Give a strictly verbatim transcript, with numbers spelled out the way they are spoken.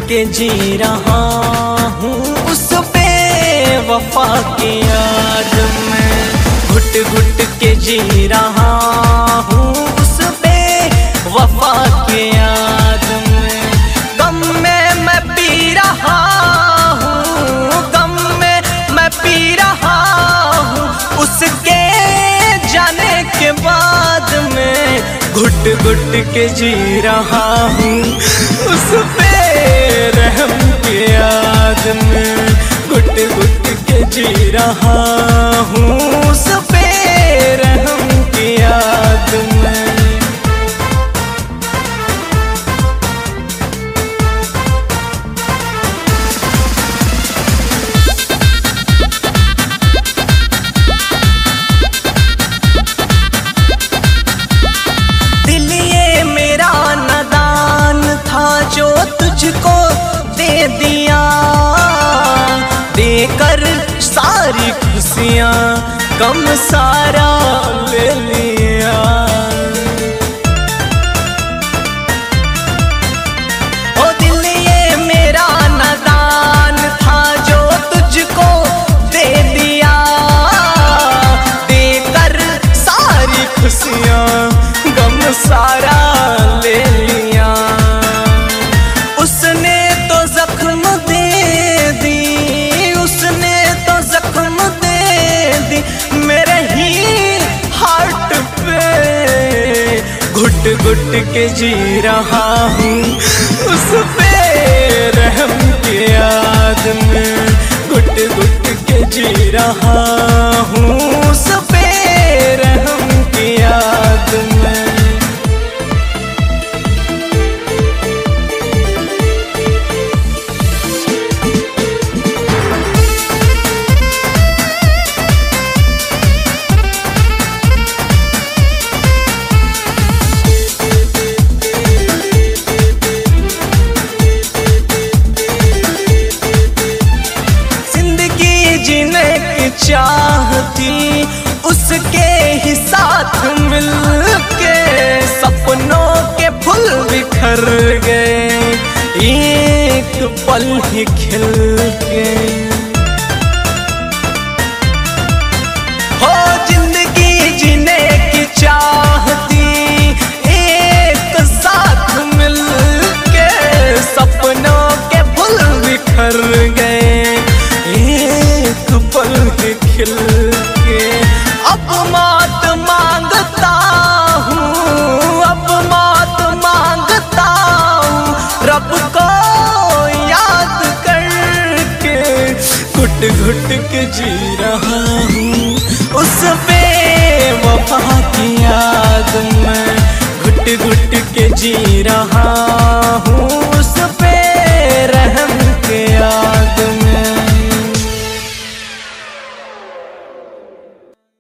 के जी रहा हूँ उस पे वफा की याद में, घुट घुट के जी रहा हूँ उस पे वफा की याद में। गम में मैं पी रहा हूँ, गम में मैं पी रहा हूँ उसके जाने के बाद में, घुट घुट के जी रहा हूँ उस पे रहम की याद में, घुट घुट के जी रहा हूँ उस पे रहम की याद में। दिल ये मेरा नादान था जो तुझको दे दिया, देकर सारी खुशियाँ गम सारा ले लिया। ओ दिल ये मेरा नादान था जो तुझको दे दिया, देकर सारी खुशियाँ गम सारा ले लिया। उसने तो जख्म दे दी, उसने तो जख्म दे दी मेरे ही हार्ट पे, घुट घुट के जी रहा हूँ उस पे रहम की याद में, घुट घुट के जी रहा हूँ उस पे रहम की याद में। चाहती उसके ही साथ मिल के, सपनों के फूल बिखर गए एक पल ही खिल के। हो जिंदगी जीने की चाहती एक साथ मिल के, सपनों के फूल बिखर गए एक पल के खिल के। अब मौत मांगता हूँ, अब मौत मांगता हूँ रब को याद करके, घुट घुट के जी रहा हूँ उस पे वफा की याद में, घुट घुट के जी रहा